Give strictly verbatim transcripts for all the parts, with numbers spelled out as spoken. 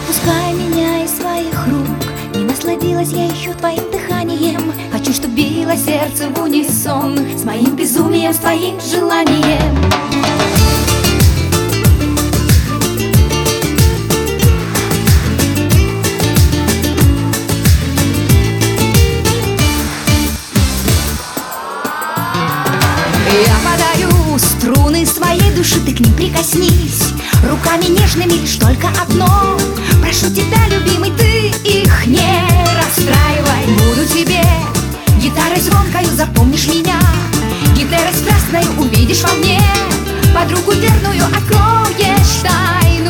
отпускай меня из своих рук. Не насладилась я еще твоим дыханием. Хочу, чтоб било сердце в унисон с моим безумием, с твоим желанием. Я подарю струны своей души, ты к ним прикоснись. Руками нежными лишь только одно. Прошу тебя, любимый, ты их не расстраивай. Буду тебе гитарой звонкою, запомнишь меня. Гитарой страстной увидишь во мне подругу верную, откроешь тайну.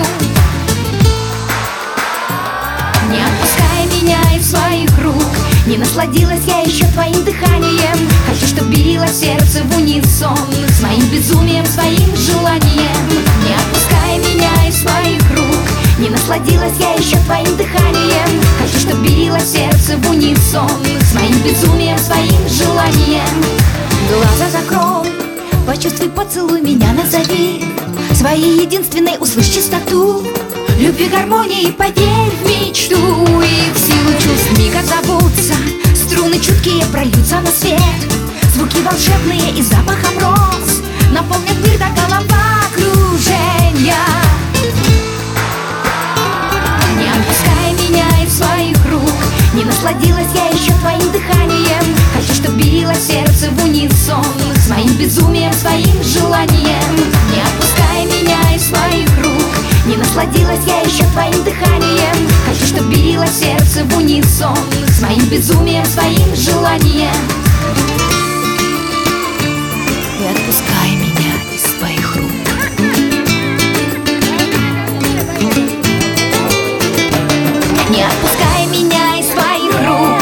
Не отпускай меня из своих рук. Не насладилась я еще твоим дыханием. Хочу, чтоб било сердце в унисон с моим безумием, своим желанием. Не отпускай меня из своих рук. Не насладилась я еще твоим дыханием. Хочу, чтоб било сердце в унисон с моим безумием, своим желанием. Глаза закрой, почувствуй, поцелуй меня, назови своей единственной, услышь чистоту любви, гармонии, поверь в мечту. И в силу чувств миг отзовутся струны чуткие, прольются на свет. Звуки волшебные и запахом роз наполнят мир до головокружения. Не отпускай меня из своих рук. Не насладилась я еще твоим дыханием. Хочу, чтоб било сердце в унисон с моим безумием, своим желанием. Не отпускай меня из своих рук. Не насладилась я еще твоим дыханием. Хочу, чтоб било сердце в унисон с моим безумием, своим желанием. Не отпускай меня из своих рук. Не отпускай меня из своих рук.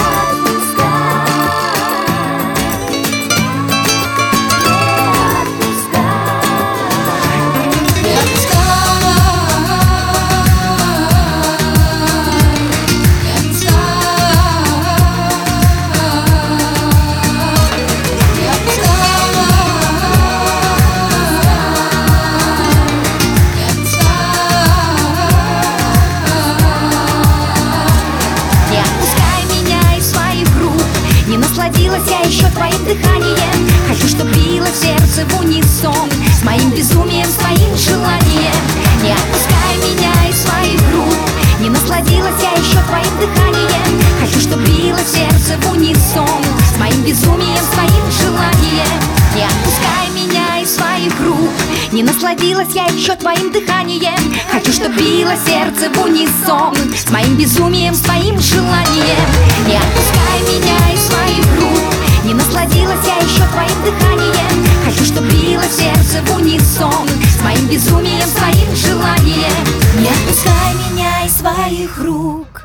Насладилась я еще твоим дыханием. Хочу, чтоб било сердце в унисон с моим безумием, своим желанием. Не отпускай меня из своих рук. Не насладилась я еще твоим дыханием. Хочу, чтоб било сердце в унисон с моим безумием, своим желанием. Не отпускай меня из своих рук. Не насладилась я еще твоим дыханием. Хочу, чтоб било сердце в унисон с моим безумием, своим желанием. Не отпускай меня из своих рук. Не насладилась я еще твоим дыханием. Хочу, чтоб било сердце в унисон с моим безумием, своим желанием. Не отпускай меня из своих рук.